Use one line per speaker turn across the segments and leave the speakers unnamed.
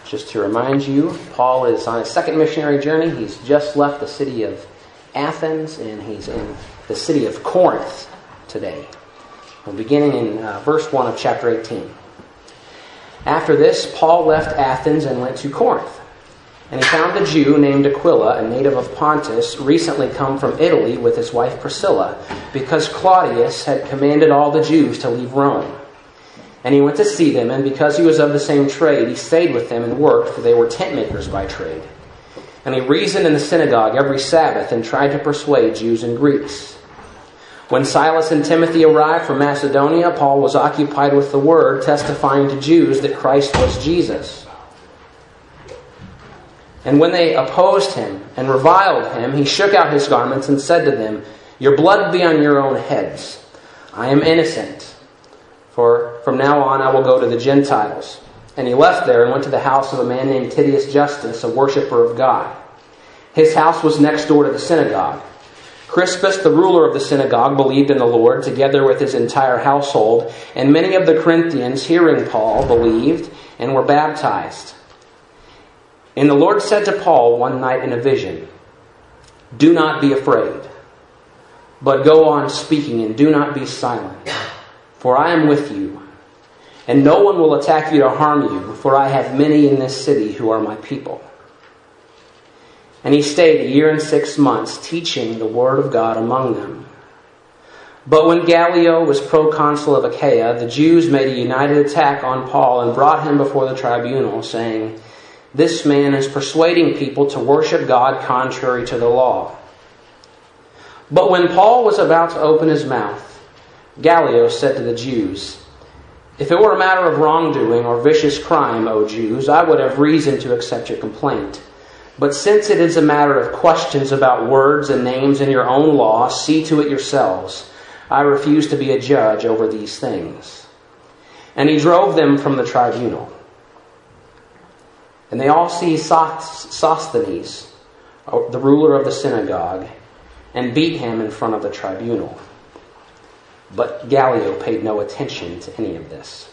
Just to remind you, Paul is on his second missionary journey. He's just left the city of Athens, and he's in the city of Corinth today. We're beginning in verse 1 of chapter 18. After this, Paul left Athens and went to Corinth. And he found a Jew named Aquila, a native of Pontus, recently come from Italy with his wife Priscilla, because Claudius had commanded all the Jews to leave Rome. And he went to see them, and because he was of the same trade, he stayed with them and worked, for they were tent makers by trade. And he reasoned in the synagogue every Sabbath and tried to persuade Jews and Greeks. When Silas and Timothy arrived from Macedonia, Paul was occupied with the word, testifying to Jews that Christ was Jesus. And when they opposed him and reviled him, he shook out his garments and said to them, "Your blood be on your own heads. I am innocent. For from now on I will go to the Gentiles." And he left there and went to the house of a man named Titius Justus, a worshipper of God. His house was next door to the synagogue. Crispus, the ruler of the synagogue, believed in the Lord, together with his entire household, and many of the Corinthians, hearing Paul, believed and were baptized. And the Lord said to Paul one night in a vision, "Do not be afraid, but go on speaking and do not be silent. For I am with you, and no one will attack you to harm you, for I have many in this city who are my people." And he stayed 1 year and 6 months, teaching the word of God among them. But when Gallio was proconsul of Achaia, the Jews made a united attack on Paul and brought him before the tribunal, saying, "This man is persuading people to worship God contrary to the law." But when Paul was about to open his mouth, Gallio said to the Jews, "If it were a matter of wrongdoing or vicious crime, O Jews, I would have reason to accept your complaint. But since it is a matter of questions about words and names in your own law, see to it yourselves. I refuse to be a judge over these things." And he drove them from the tribunal. And they all seized Sosthenes, the ruler of the synagogue, and beat him in front of the tribunal. But Gallio paid no attention to any of this.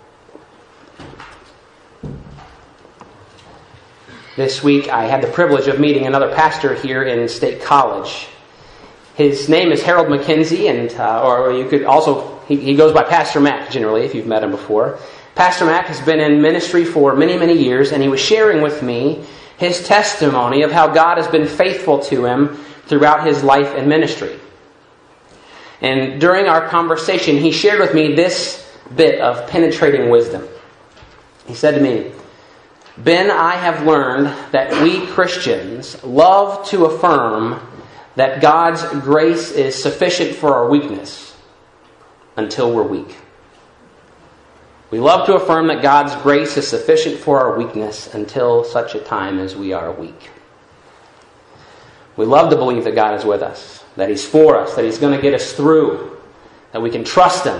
This week I had the privilege of meeting another pastor here in State College. His name is Harold McKenzie, and or you could also, he goes by Pastor Mac generally, if you've met him before. Pastor Mac has been in ministry for many, many years, and he was sharing with me his testimony of how God has been faithful to him throughout his life and ministry. And during our conversation, he shared with me this bit of penetrating wisdom. He said to me, "Ben, I have learned that we Christians love to affirm that God's grace is sufficient for our weakness until we're weak. We love to affirm that God's grace is sufficient for our weakness until such a time as we are weak. We love to believe that God is with us, that He's for us, that He's going to get us through, that we can trust Him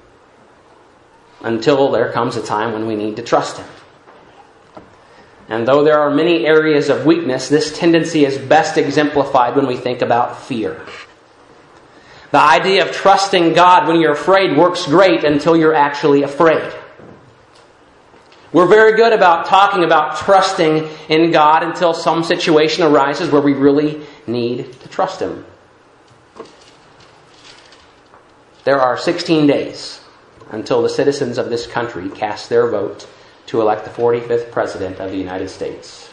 until there comes a time when we need to trust Him. And though there are many areas of weakness, this tendency is best exemplified when we think about fear. The idea of trusting God when you're afraid works great until you're actually afraid. We're very good about talking about trusting in God until some situation arises where we really need to trust Him. There are 16 days until the citizens of this country cast their vote to elect the 45th President of the United States.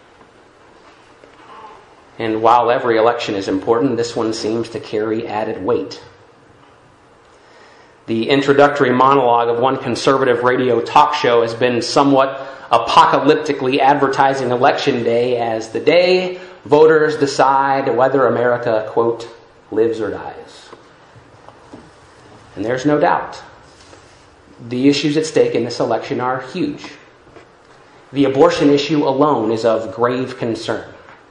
And while every election is important, this one seems to carry added weight. The introductory monologue of one conservative radio talk show has been somewhat apocalyptically advertising Election Day as the day voters decide whether America, quote, lives or dies. And there's no doubt the issues at stake in this election are huge. The abortion issue alone is of grave concern.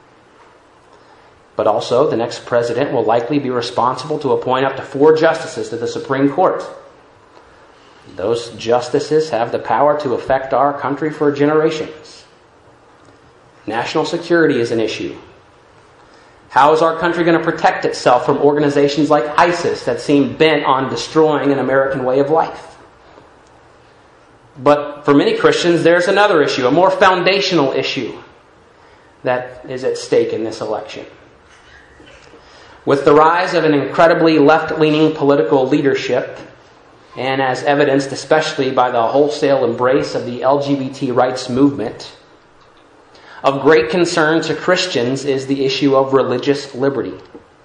But also, the next president will likely be responsible to appoint up to 4 justices to the Supreme Court. Those justices have the power to affect our country for generations. National security is an issue. How is our country going to protect itself from organizations like ISIS that seem bent on destroying an American way of life? But for many Christians, there's another issue, a more foundational issue that is at stake in this election. With the rise of an incredibly left-leaning political leadership, and as evidenced especially by the wholesale embrace of the LGBT rights movement, of great concern to Christians is the issue of religious liberty.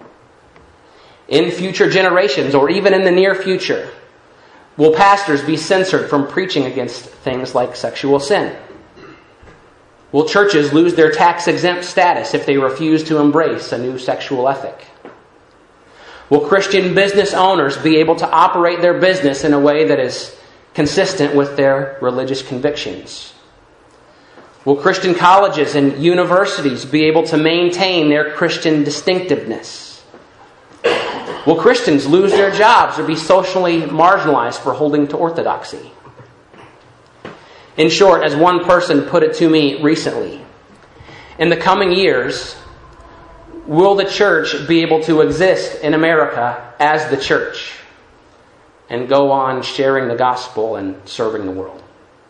In future generations, or even in the near future, will pastors be censored from preaching against things like sexual sin? Will churches lose their tax-exempt status if they refuse to embrace a new sexual ethic? Will Christian business owners be able to operate their business in a way that is consistent with their religious convictions? Will Christian colleges and universities be able to maintain their Christian distinctiveness? Will Christians lose their jobs or be socially marginalized for holding to orthodoxy? In short, as one person put it to me recently, in the coming years, will the church be able to exist in America as the church and go on sharing the gospel and serving the world?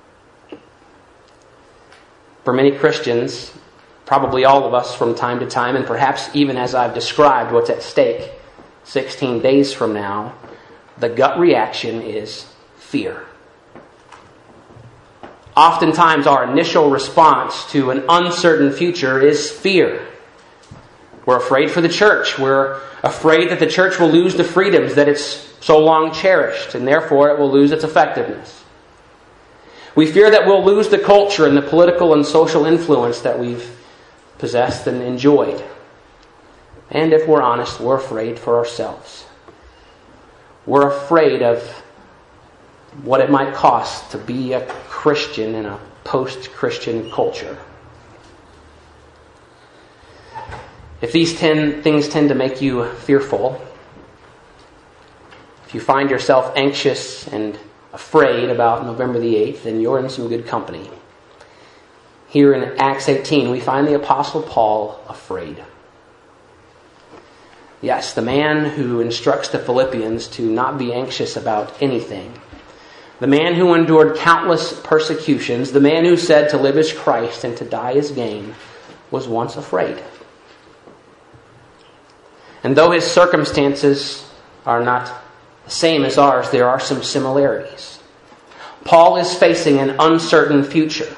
For many Christians, probably all of us from time to time, and perhaps even as I've described what's at stake 16 days from now, the gut reaction is fear. Oftentimes our initial response to an uncertain future is fear. We're afraid for the church. We're afraid that the church will lose the freedoms that it's so long cherished, and therefore it will lose its effectiveness. We fear that we'll lose the culture and the political and social influence that we've possessed and enjoyed. And if we're honest, we're afraid for ourselves. We're afraid of what it might cost to be a Christian in a post-Christian culture. If these 10 things tend to make you fearful, if you find yourself anxious and afraid about November the 8th, then you're in some good company. Here in Acts 18, we find the Apostle Paul afraid. Yes, the man who instructs the Philippians to not be anxious about anything. The man who endured countless persecutions. The man who said to live is Christ and to die is gain was once afraid. And though his circumstances are not the same as ours, there are some similarities. Paul is facing an uncertain future.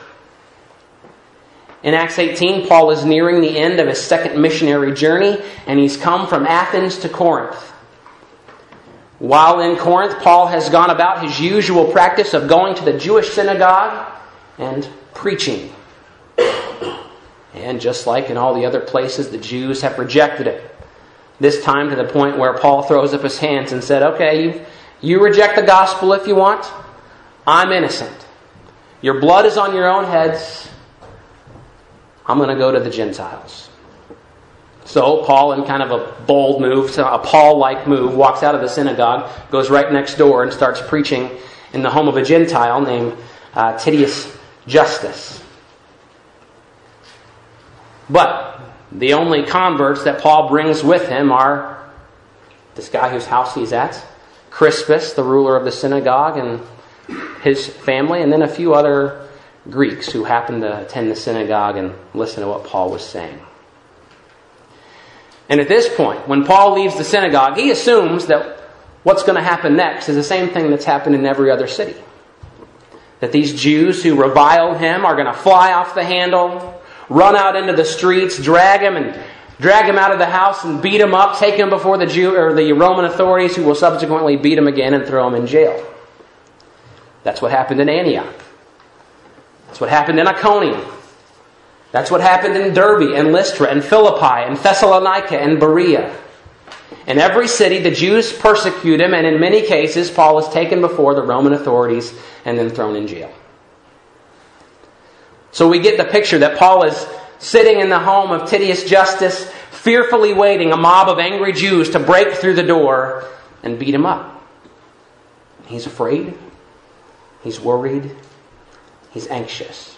In Acts 18, Paul is nearing the end of his second missionary journey, and he's come from Athens to Corinth. While in Corinth, Paul has gone about his usual practice of going to the Jewish synagogue and preaching. And just like in all the other places, the Jews have rejected it. This time to the point where Paul throws up his hands and said, okay, you reject the gospel if you want. I'm innocent. Your blood is on your own heads. I'm going to go to the Gentiles. So Paul, in kind of a bold move, a Paul-like move, walks out of the synagogue, goes right next door and starts preaching in the home of a Gentile named Titius Justus. But the only converts that Paul brings with him are this guy whose house he's at, Crispus, the ruler of the synagogue, and his family, and then a few other Greeks who happened to attend the synagogue and listen to what Paul was saying. And at this point, when Paul leaves the synagogue, he assumes that what's going to happen next is the same thing that's happened in every other city. That these Jews who revile him are going to fly off the handle, run out into the streets, drag him out of the house and beat him up, take him before the Roman authorities, who will subsequently beat him again and throw him in jail. That's what happened in Antioch. That's what happened in Iconium. That's what happened in Derbe and Lystra and Philippi and Thessalonica and Berea. In every city, the Jews persecute him, and in many cases, Paul is taken before the Roman authorities and then thrown in jail. So we get the picture that Paul is sitting in the home of Titius Justus, fearfully waiting a mob of angry Jews to break through the door and beat him up. He's afraid. He's worried. He's anxious.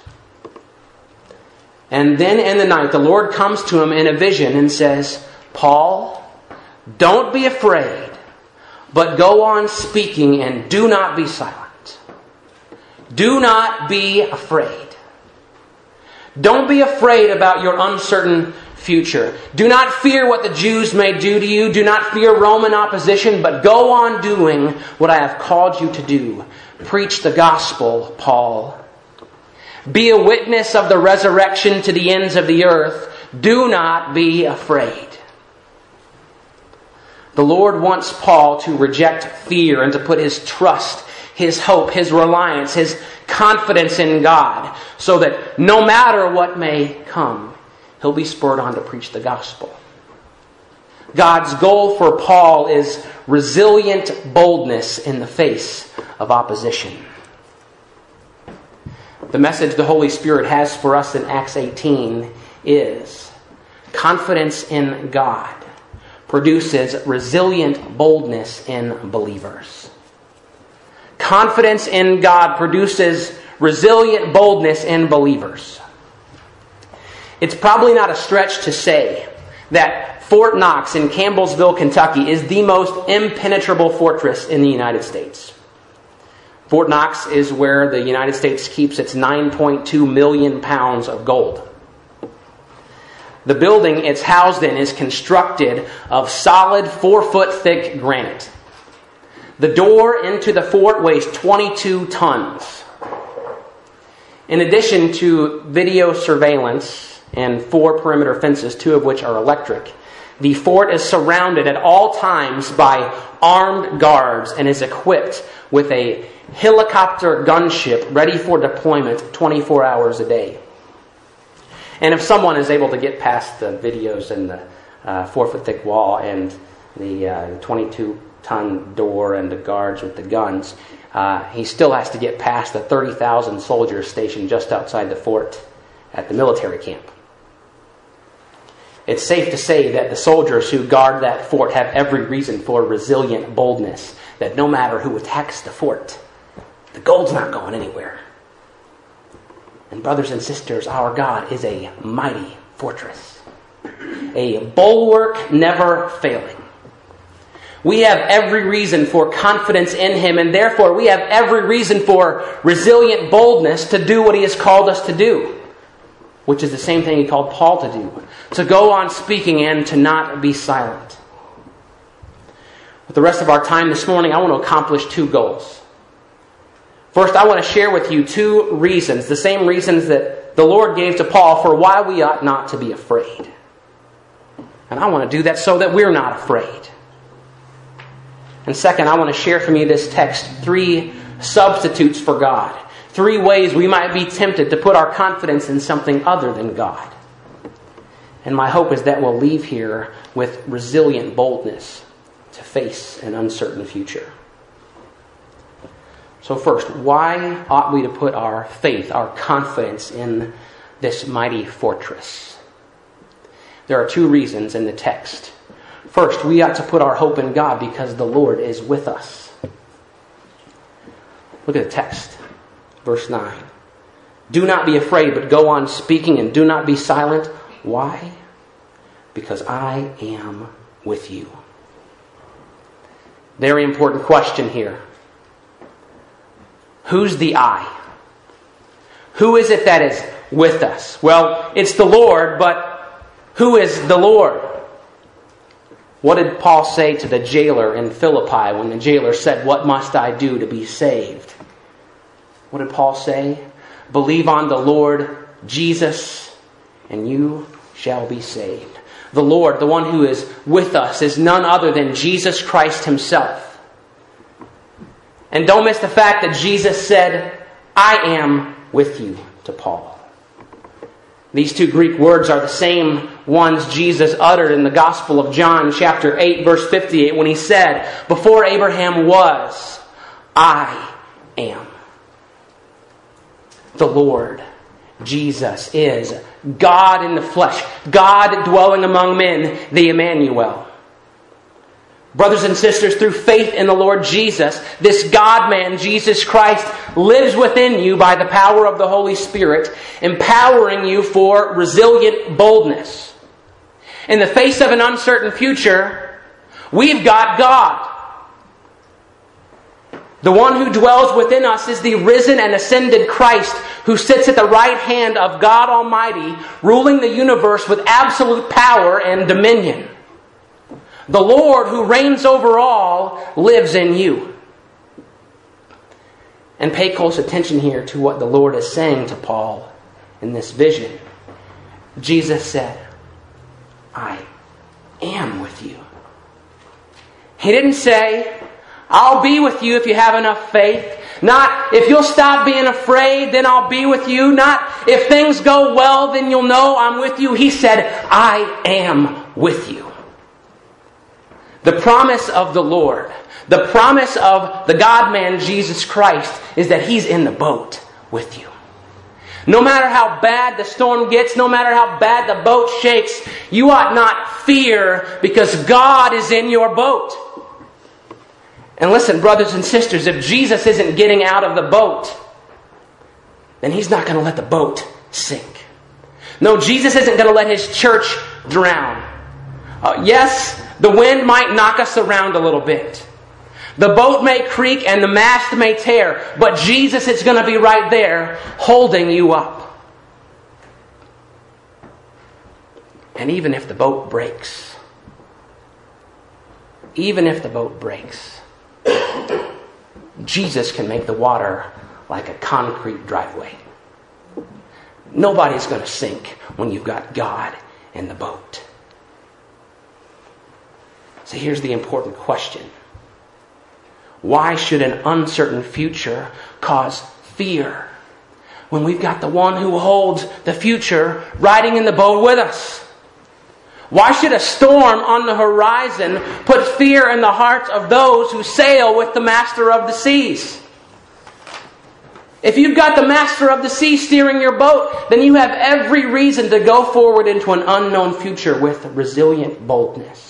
And then in the night, the Lord comes to him in a vision and says, Paul, don't be afraid, but go on speaking and do not be silent. Do not be afraid. Don't be afraid about your uncertain future. Do not fear what the Jews may do to you. Do not fear Roman opposition, but go on doing what I have called you to do. Preach the gospel, Paul. Be a witness of the resurrection to the ends of the earth. Do not be afraid. The Lord wants Paul to reject fear and to put his trust, his hope, his reliance, his confidence in God, so that no matter what may come, he'll be spurred on to preach the gospel. God's goal for Paul is resilient boldness in the face of opposition. The message the Holy Spirit has for us in Acts 18 is confidence in God produces resilient boldness in believers. Confidence in God produces resilient boldness in believers. It's probably not a stretch to say that Fort Knox in Campbellsville, Kentucky is the most impenetrable fortress in the United States. Fort Knox is where the United States keeps its 9.2 million pounds of gold. The building it's housed in is constructed of solid 4-foot thick granite. The door into the fort weighs 22 tons. In addition to video surveillance and 4 perimeter fences, 2 of which are electric, the fort is surrounded at all times by armed guards and is equipped with a helicopter gunship ready for deployment 24 hours a day. And if someone is able to get past the videos and the 4-foot thick wall and the 22-ton door and the guards with the guns, he still has to get past the 30,000 soldiers stationed just outside the fort at the military camp. It's safe to say that the soldiers who guard that fort have every reason for resilient boldness, that no matter who attacks the fort, the gold's not going anywhere. And brothers and sisters, our God is a mighty fortress, a bulwark never failing. We have every reason for confidence in Him, and therefore we have every reason for resilient boldness to do what He has called us to do, which is the same thing He called Paul to do, to go on speaking and to not be silent. With the rest of our time this morning, I want to accomplish 2 goals. First, I want to share with you 2 reasons, the same reasons that the Lord gave to Paul for why we ought not to be afraid. And I want to do that so that we're not afraid. And second, I want to share from you this text 3 substitutes for God. 3 ways we might be tempted to put our confidence in something other than God. And my hope is that we'll leave here with resilient boldness to face an uncertain future. So first, why ought we to put our faith, our confidence in this mighty fortress? There are 2 reasons in the text. First, we ought to put our hope in God because the Lord is with us. Look at the text. Verse 9. Do not be afraid, but go on speaking, and do not be silent. Why? Because I am with you. Very important question here. Who's the I? Who is it that is with us? Well, it's the Lord, but who is the Lord? What did Paul say to the jailer in Philippi when the jailer said, "What must I do to be saved?" What did Paul say? Believe on the Lord Jesus, and you shall be saved. The Lord, the one who is with us, is none other than Jesus Christ Himself. And don't miss the fact that Jesus said, "I am with you," to Paul. These 2 Greek words are the same ones Jesus uttered in the Gospel of John, chapter 8, verse 58, when He said, "Before Abraham was, I am." The Lord, Jesus, is God in the flesh, God dwelling among men, the Emmanuel. Brothers and sisters, through faith in the Lord Jesus, this God-man, Jesus Christ, lives within you by the power of the Holy Spirit, empowering you for resilient boldness. In the face of an uncertain future, we've got God. The one who dwells within us is the risen and ascended Christ, who sits at the right hand of God Almighty, ruling the universe with absolute power and dominion. The Lord who reigns over all lives in you. And pay close attention here to what the Lord is saying to Paul in this vision. Jesus said, I am with you. He didn't say, I'll be with you if you have enough faith. Not, if you'll stop being afraid, then I'll be with you. Not, if things go well, then you'll know I'm with you. He said, I am with you. The promise of the Lord, the promise of the God-man Jesus Christ, is that He's in the boat with you. No matter how bad the storm gets, no matter how bad the boat shakes, you ought not fear, because God is in your boat. And listen, brothers and sisters, if Jesus isn't getting out of the boat, then He's not going to let the boat sink. No, Jesus isn't going to let His church drown. Yes, the wind might knock us around a little bit. The boat may creak and the mast may tear, but Jesus is going to be right there holding you up. And even if the boat breaks, Jesus can make the water like a concrete driveway. Nobody's going to sink when you've got God in the boat. So here's the important question. Why should an uncertain future cause fear when we've got the one who holds the future riding in the boat with us? Why should a storm on the horizon put fear in the hearts of those who sail with the master of the seas? If you've got the master of the sea steering your boat, then you have every reason to go forward into an unknown future with resilient boldness.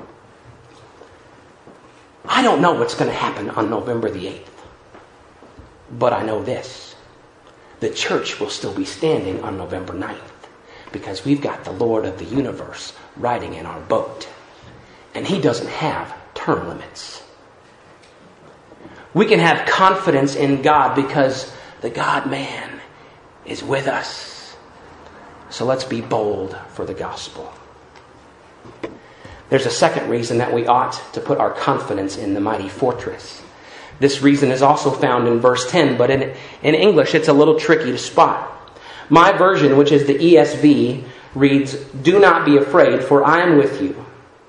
I don't know what's going to happen on November the 8th. But I know this. The church will still be standing on November 9th. Because we've got the Lord of the universe riding in our boat. And He doesn't have term limits. We can have confidence in God because the God-man is with us. So let's be bold for the gospel. There's a second reason that we ought to put our confidence in the mighty fortress. This reason is also found in verse 10, but in English it's a little tricky to spot. My version, which is the ESV, reads, "Do not be afraid, for I am with you.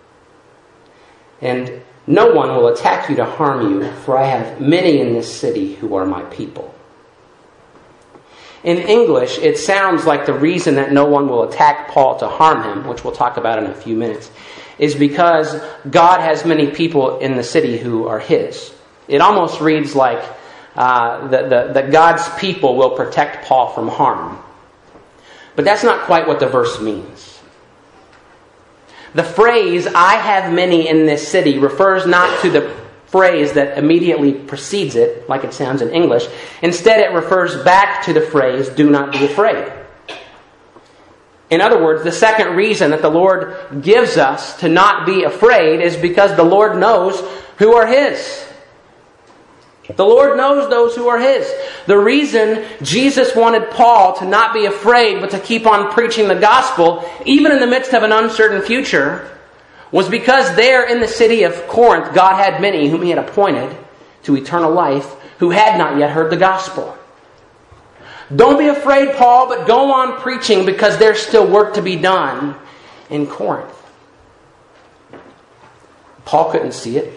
And no one will attack you to harm you, for I have many in this city who are my people." In English, it sounds like the reason that no one will attack Paul to harm him, which we'll talk about in a few minutes, is because God has many people in the city who are His. It almost reads like that God's people will protect Paul from harm. But that's not quite what the verse means. The phrase, "I have many in this city," refers not to the phrase that immediately precedes it, like it sounds in English. Instead, it refers back to the phrase, "Do not be afraid." In other words, the second reason that the Lord gives us to not be afraid is because the Lord knows who are His. The Lord knows those who are His. The reason Jesus wanted Paul to not be afraid but to keep on preaching the gospel, even in the midst of an uncertain future, was because there in the city of Corinth, God had many whom He had appointed to eternal life who had not yet heard the gospel. Don't be afraid, Paul, but go on preaching because there's still work to be done in Corinth. Paul couldn't see it.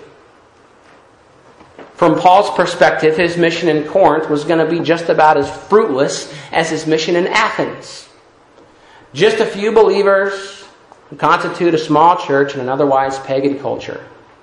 From Paul's perspective, his mission in Corinth was going to be just about as fruitless as his mission in Athens. Just a few believers who constitute a small church in an otherwise pagan culture.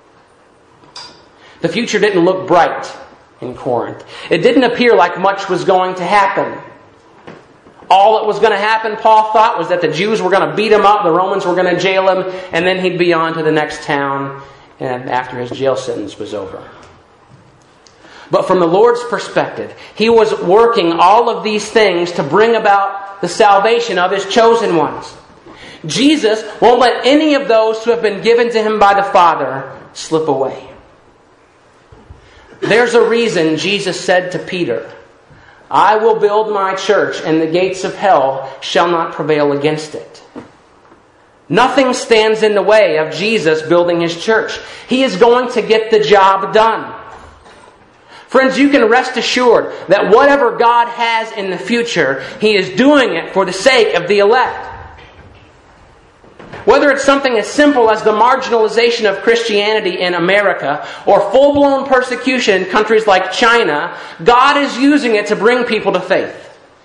The future didn't look bright in Corinth. It didn't appear like much was going to happen. All that was going to happen, Paul thought, was that the Jews were going to beat him up, the Romans were going to jail him, and then he'd be on to the next town and after his jail sentence was over. But from the Lord's perspective, He was working all of these things to bring about the salvation of His chosen ones. Jesus won't let any of those who have been given to Him by the Father slip away. There's a reason Jesus said to Peter, I will build my church, and the gates of hell shall not prevail against it. Nothing stands in the way of Jesus building His church. He is going to get the job done. Friends, you can rest assured that whatever God has in the future, He is doing it for the sake of the elect. Whether it's something as simple as the marginalization of Christianity in America or full-blown persecution in countries like China, God is using it to bring people to faith.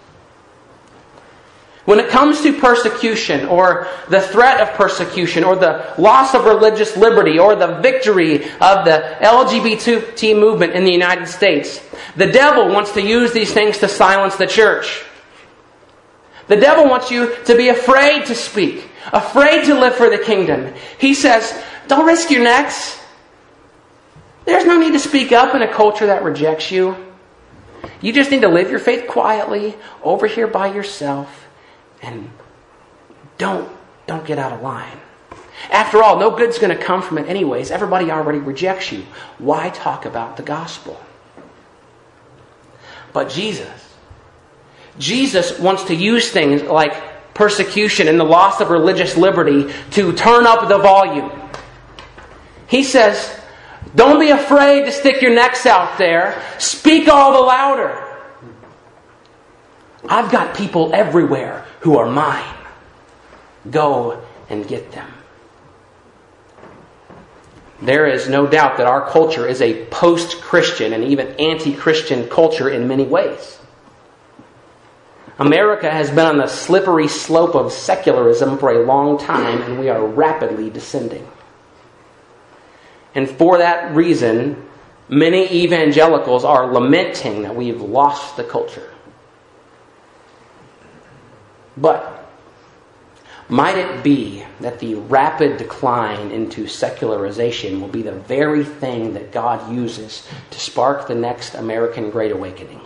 When it comes to persecution or the threat of persecution or the loss of religious liberty or the victory of the LGBT movement in the United States, the devil wants to use these things to silence the church. The devil wants you to be afraid to speak, afraid to live for the kingdom. He says, don't risk your necks. There's no need to speak up in a culture that rejects you. You just need to live your faith quietly over here by yourself. And don't get out of line. After all, no good's going to come from it anyways. Everybody already rejects you. Why talk about the gospel? But Jesus wants to use things like persecution and the loss of religious liberty to turn up the volume. He says, don't be afraid to stick your necks out there. Speak all the louder. I've got people everywhere who are mine. Go and get them. There is no doubt that our culture is a post-Christian and even anti-Christian culture in many ways. America has been on the slippery slope of secularism for a long time, and we are rapidly descending. And for that reason, many evangelicals are lamenting that we've lost the culture. But might it be that the rapid decline into secularization will be the very thing that God uses to spark the next American Great Awakening?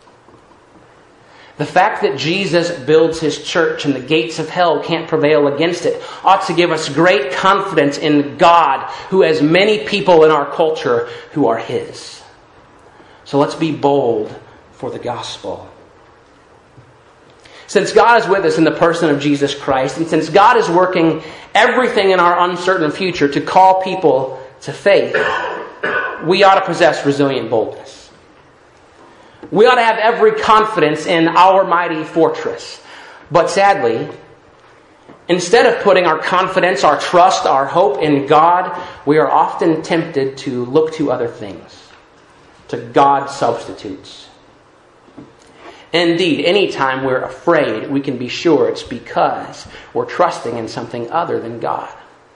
The fact that Jesus builds His church and the gates of hell can't prevail against it ought to give us great confidence in God, who has many people in our culture who are His. So let's be bold for the gospel. Since God is with us in the person of Jesus Christ, and since God is working everything in our uncertain future to call people to faith, we ought to possess resilient boldness. We ought to have every confidence in our mighty fortress. But sadly, instead of putting our confidence, our trust, our hope in God, we are often tempted to look to other things, to God substitutes. Indeed, anytime we're afraid, we can be sure it's because we're trusting in something other than God.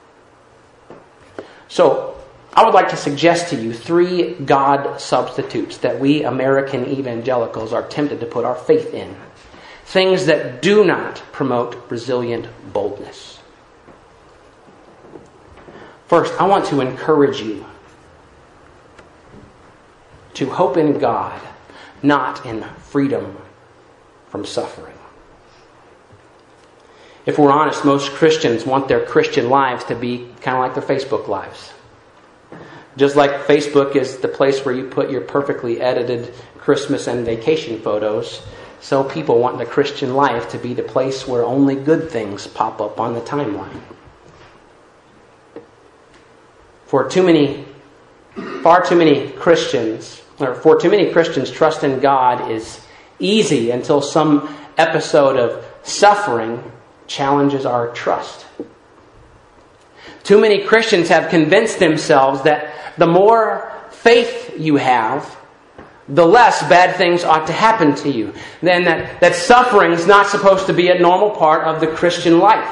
So, I would like to suggest to you 3 God substitutes that we American evangelicals are tempted to put our faith in. Things that do not promote resilient boldness. First, I want to encourage you to hope in God, not in freedom from suffering. If we're honest, most Christians want their Christian lives to be kind of like their Facebook lives. Just like Facebook is the place where you put your perfectly edited Christmas and vacation photos, so people want the Christian life to be the place where only good things pop up on the timeline. For too many Christians, trust in God is easy until some episode of suffering challenges our trust. Too many Christians have convinced themselves that the more faith you have, the less bad things ought to happen to you. Then that suffering is not supposed to be a normal part of the Christian life.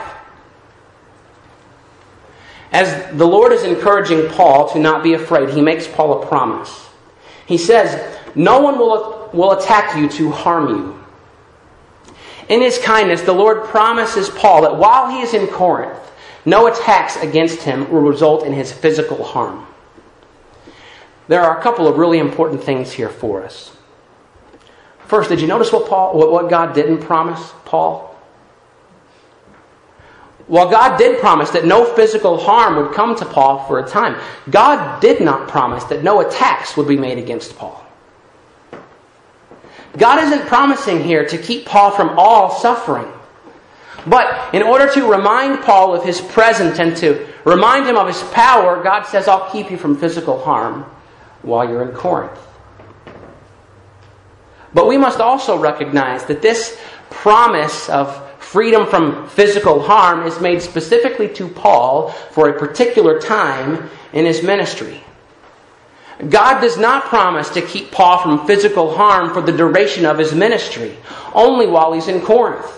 As the Lord is encouraging Paul to not be afraid, He makes Paul a promise. He says, no one will attack you to harm you. In His kindness, the Lord promises Paul that while he is in Corinth, no attacks against him will result in his physical harm. There are a couple of really important things here for us. First, did you notice what God didn't promise Paul? While God did promise that no physical harm would come to Paul for a time, God did not promise that no attacks would be made against Paul. God isn't promising here to keep Paul from all suffering. But in order to remind Paul of his presence and to remind him of his power, God says, I'll keep you from physical harm while you're in Corinth. But we must also recognize that this promise of freedom from physical harm is made specifically to Paul for a particular time in his ministry. God does not promise to keep Paul from physical harm for the duration of his ministry, only while he's in Corinth.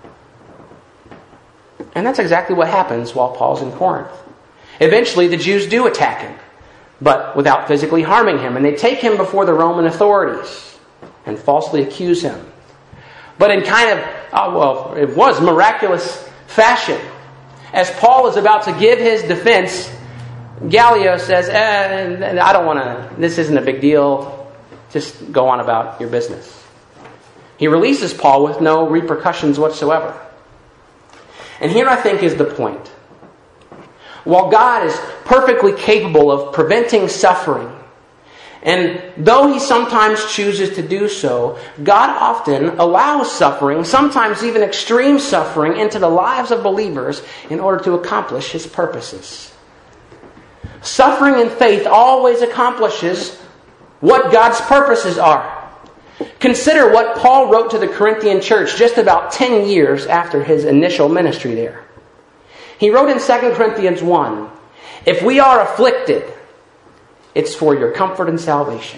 And that's exactly what happens while Paul's in Corinth. Eventually, the Jews do attack him, but without physically harming him. And they take him before the Roman authorities and falsely accuse him. But in kind of, it was miraculous fashion. As Paul is about to give his defense, Gallio says, I don't want to, this isn't a big deal. Just go on about your business. He releases Paul with no repercussions whatsoever. And here I think is the point. While God is perfectly capable of preventing suffering, and though He sometimes chooses to do so, God often allows suffering, sometimes even extreme suffering, into the lives of believers in order to accomplish His purposes. Suffering in faith always accomplishes what God's purposes are. Consider what Paul wrote to the Corinthian church just about 10 years after his initial ministry there. He wrote in 2 Corinthians 1, "If we are afflicted, it's for your comfort and salvation."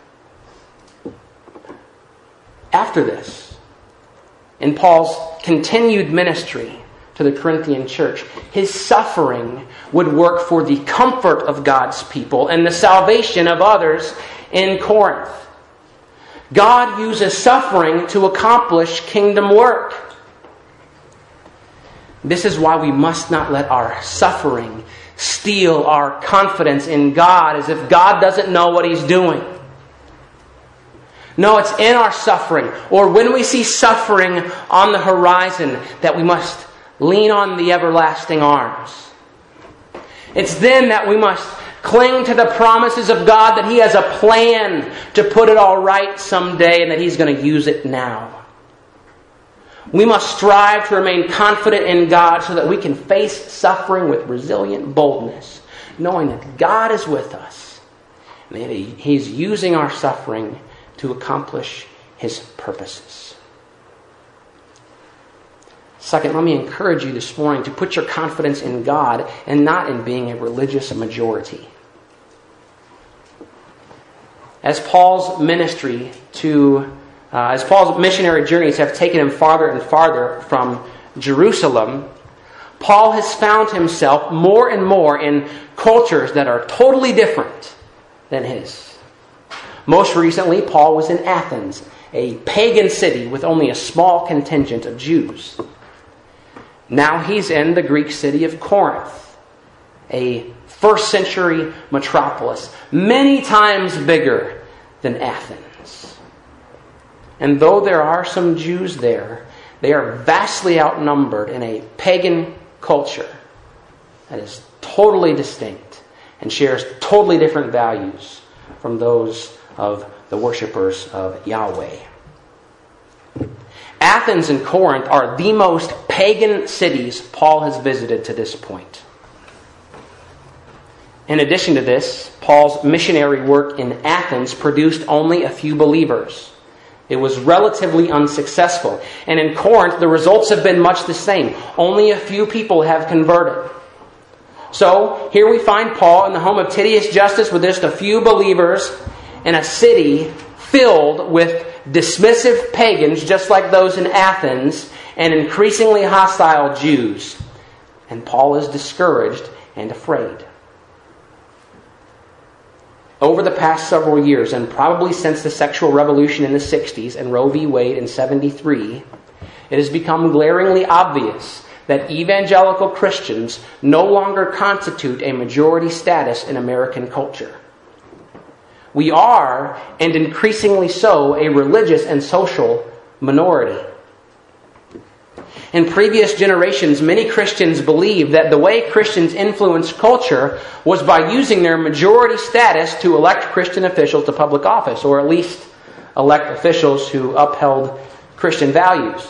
After this, in Paul's continued ministry to the Corinthian church, his suffering would work for the comfort of God's people and the salvation of others in Corinth. God uses suffering to accomplish kingdom work. This is why we must not let our suffering steal our confidence in God as if God doesn't know what He's doing. No, it's in our suffering, or when we see suffering on the horizon, that we must lean on the everlasting arms. It's then that we must cling to the promises of God that He has a plan to put it all right someday and that He's going to use it now. We must strive to remain confident in God so that we can face suffering with resilient boldness, knowing that God is with us and that He's using our suffering to accomplish His purposes. Second, let me encourage you this morning to put your confidence in God and not in being a religious majority. As Paul's missionary journeys have taken him farther and farther from Jerusalem, Paul has found himself more and more in cultures that are totally different than his. Most recently, Paul was in Athens, a pagan city with only a small contingent of Jews. Now he's in the Greek city of Corinth, a first century metropolis, many times bigger than Athens. And though there are some Jews there, they are vastly outnumbered in a pagan culture that is totally distinct and shares totally different values from those of the worshipers of Yahweh. Athens and Corinth are the most pagan cities Paul has visited to this point. In addition to this, Paul's missionary work in Athens produced only a few believers. It was relatively unsuccessful. And in Corinth, the results have been much the same. Only a few people have converted. So, here we find Paul in the home of Titius Justus with just a few believers in a city filled with dismissive pagans, just like those in Athens, and increasingly hostile Jews. And Paul is discouraged and afraid. Over the past several years, and probably since the sexual revolution in the 60s and Roe v. Wade in 73, it has become glaringly obvious that evangelical Christians no longer constitute a majority status in American culture. We are, and increasingly so, a religious and social minority. In previous generations, many Christians believed that the way Christians influenced culture was by using their majority status to elect Christian officials to public office, or at least elect officials who upheld Christian values.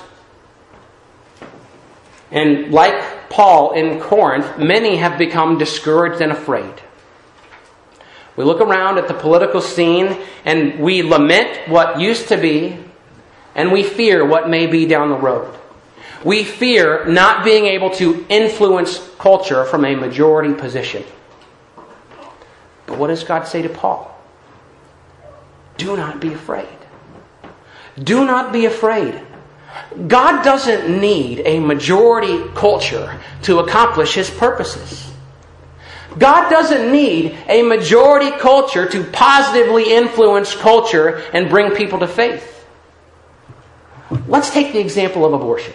And like Paul in Corinth, many have become discouraged and afraid. We look around at the political scene and we lament what used to be, and we fear what may be down the road. We fear not being able to influence culture from a majority position. But what does God say to Paul? Do not be afraid. Do not be afraid. God doesn't need a majority culture to accomplish His purposes. God doesn't need a majority culture to positively influence culture and bring people to faith. Let's take the example of abortion.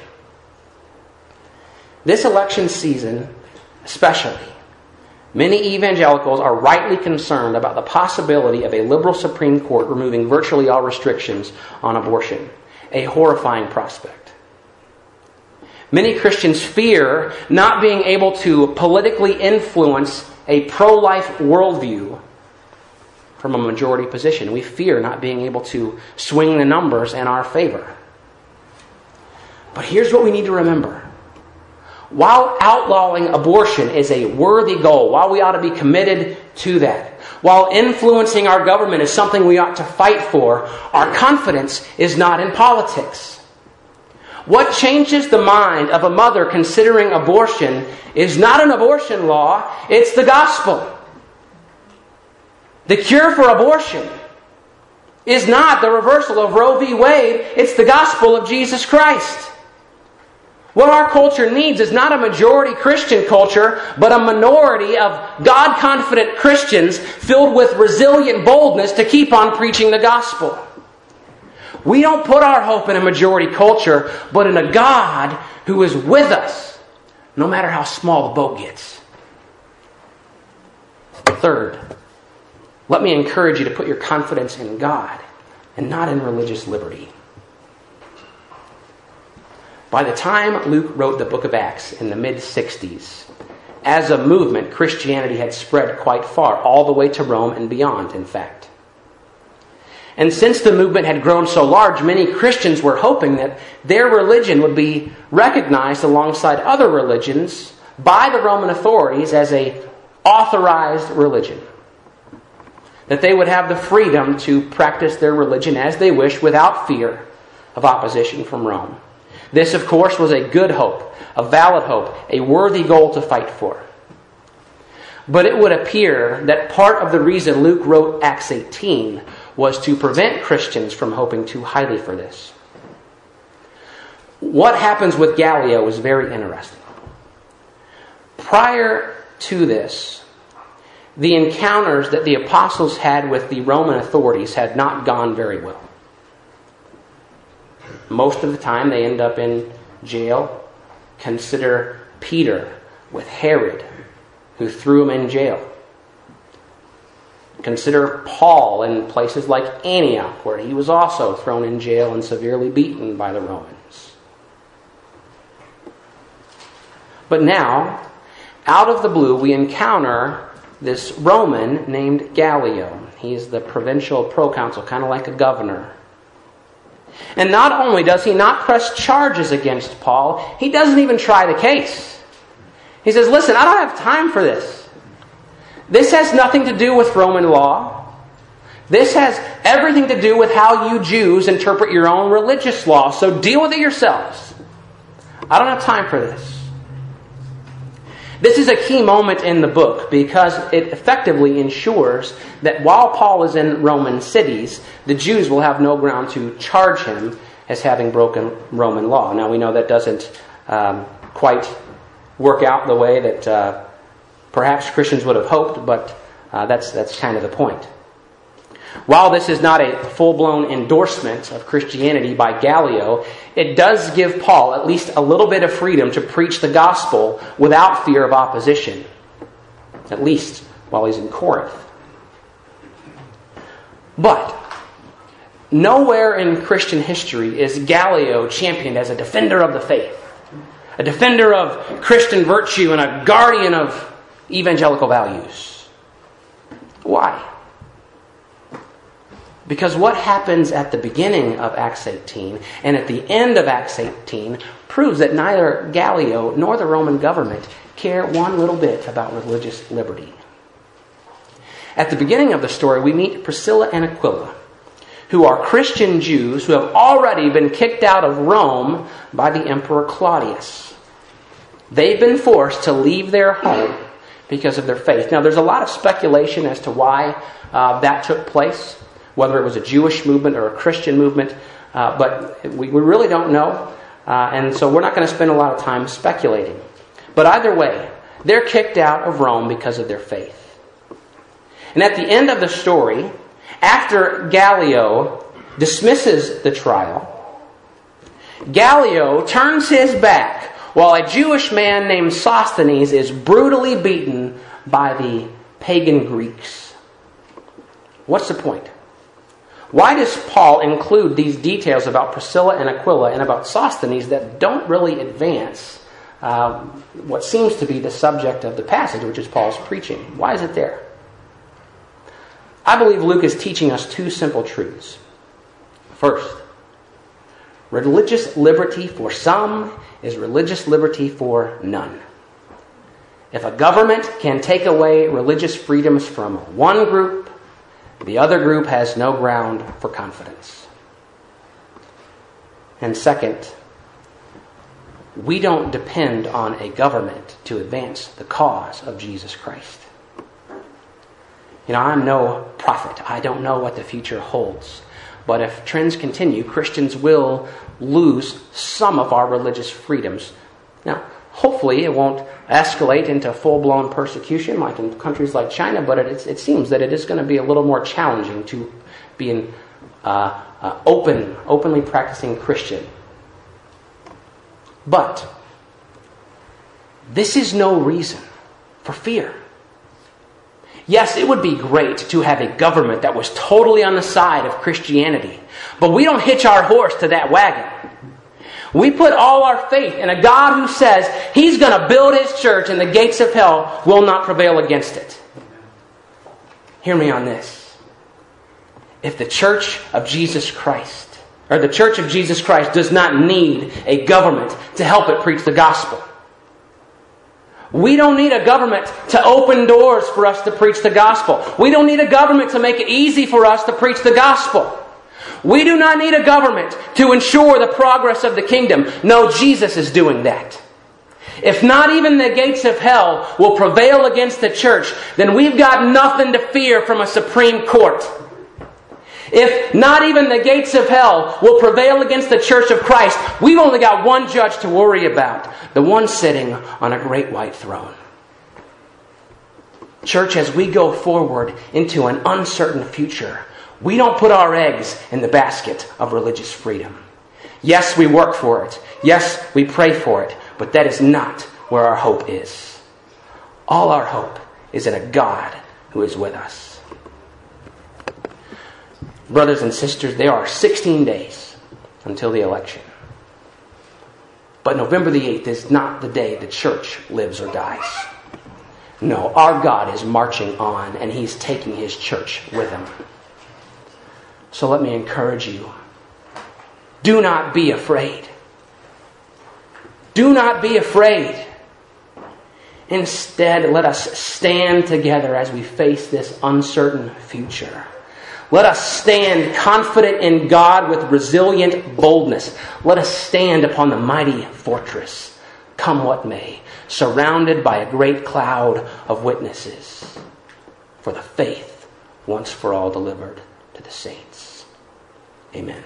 This election season, especially, many evangelicals are rightly concerned about the possibility of a liberal Supreme Court removing virtually all restrictions on abortion. A horrifying prospect. Many Christians fear not being able to politically influence a pro-life worldview from a majority position. We fear not being able to swing the numbers in our favor. But here's what we need to remember. While outlawing abortion is a worthy goal, while we ought to be committed to that, while influencing our government is something we ought to fight for, our confidence is not in politics. What changes the mind of a mother considering abortion is not an abortion law, it's the gospel. The cure for abortion is not the reversal of Roe v. Wade, it's the gospel of Jesus Christ. What our culture needs is not a majority Christian culture, but a minority of God-confident Christians filled with resilient boldness to keep on preaching the gospel. We don't put our hope in a majority culture, but in a God who is with us, no matter how small the boat gets. Third, let me encourage you to put your confidence in God and not in religious liberty. By the time Luke wrote the book of Acts in the mid-60s, as a movement, Christianity had spread quite far, all the way to Rome and beyond, in fact. And since the movement had grown so large, many Christians were hoping that their religion would be recognized alongside other religions by the Roman authorities as an authorized religion. That they would have the freedom to practice their religion as they wish without fear of opposition from Rome. This, of course, was a good hope, a valid hope, a worthy goal to fight for. But it would appear that part of the reason Luke wrote Acts 18 was to prevent Christians from hoping too highly for this. What happens with Gallio is very interesting. Prior to this, the encounters that the apostles had with the Roman authorities had not gone very well. Most of the time they end up in jail. Consider Peter with Herod, who threw him in jail. Consider Paul in places like Antioch, where he was also thrown in jail and severely beaten by the Romans. But now, out of the blue, we encounter this Roman named Gallio. He's the provincial proconsul, kind of like a governor. And not only does he not press charges against Paul, he doesn't even try the case. He says, listen, I don't have time for this. This has nothing to do with Roman law. This has everything to do with how you Jews interpret your own religious law, so deal with it yourselves. I don't have time for this. This is a key moment in the book because it effectively ensures that while Paul is in Roman cities, the Jews will have no ground to charge him as having broken Roman law. Now we know that doesn't quite work out the way that perhaps Christians would have hoped, but that's kind of the point. While this is not a full-blown endorsement of Christianity by Gallio, it does give Paul at least a little bit of freedom to preach the gospel without fear of opposition, at least while he's in Corinth. But nowhere in Christian history is Gallio championed as a defender of the faith. a defender of Christian virtue and a guardian of evangelical values. Why? Because what happens at the beginning of Acts 18 and at the end of Acts 18 proves that neither Gallio nor the Roman government care one little bit about religious liberty. At the beginning of the story, we meet Priscilla and Aquila, who are Christian Jews who have already been kicked out of Rome by the Emperor Claudius. They've been forced to leave their home because of their faith. Now, there's a lot of speculation as to why that took place, whether it was a Jewish movement or a Christian movement, but we really don't know, and so we're not going to spend a lot of time speculating. But either way, they're kicked out of Rome because of their faith. And at the end of the story, after Gallio dismisses the trial, Gallio turns his back while a Jewish man named Sosthenes is brutally beaten by the pagan Greeks. What's the point? Why does Paul include these details about Priscilla and Aquila and about Sosthenes that don't really advance what seems to be the subject of the passage, which is Paul's preaching? Why is it there? I believe Luke is teaching us two simple truths. First, religious liberty for some is religious liberty for none. If a government can take away religious freedoms from one group, the other group has no ground for confidence. And second, we don't depend on a government to advance the cause of Jesus Christ. I'm no prophet. I don't know what the future holds. But if trends continue, Christians will lose some of our religious freedoms. Now, hopefully it won't escalate into full-blown persecution like in countries like China, but it seems that it is going to be a little more challenging to be an openly practicing Christian. But this is no reason for fear. Yes, it would be great to have a government that was totally on the side of Christianity, but we don't hitch our horse to that wagon. We put all our faith in a God who says He's going to build His church and the gates of hell will not prevail against it. Hear me on this. If the Church of Jesus Christ, or the Church of Jesus Christ does not need a government to help it preach the gospel, we don't need a government to open doors for us to preach the gospel. We don't need a government to make it easy for us to preach the gospel. We do not need a government to ensure the progress of the kingdom. No, Jesus is doing that. If not even the gates of hell will prevail against the church, then we've got nothing to fear from a Supreme Court. If not even the gates of hell will prevail against the church of Christ, we've only got one judge to worry about, the one sitting on a great white throne. Church, as we go forward into an uncertain future, we don't put our eggs in the basket of religious freedom. Yes, we work for it. Yes, we pray for it. But that is not where our hope is. All our hope is in a God who is with us. Brothers and sisters, there are 16 days until the election. But November the 8th is not the day the church lives or dies. No, our God is marching on and He's taking His church with Him. So let me encourage you. Do not be afraid. Do not be afraid. Instead, let us stand together as we face this uncertain future. Let us stand confident in God with resilient boldness. Let us stand upon the mighty fortress, come what may, surrounded by a great cloud of witnesses for the faith once for all delivered to the saints. Amen.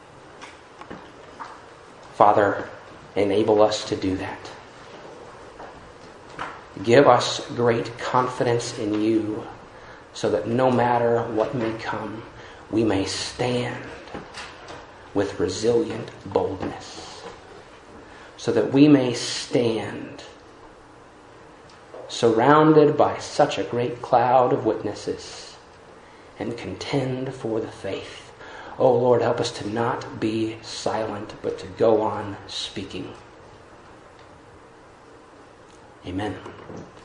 Father, enable us to do that. Give us great confidence in You, so that no matter what may come, we may stand with resilient boldness. So that we may stand surrounded by such a great cloud of witnesses and contend for the faith. Oh Lord, help us to not be silent, but to go on speaking. Amen.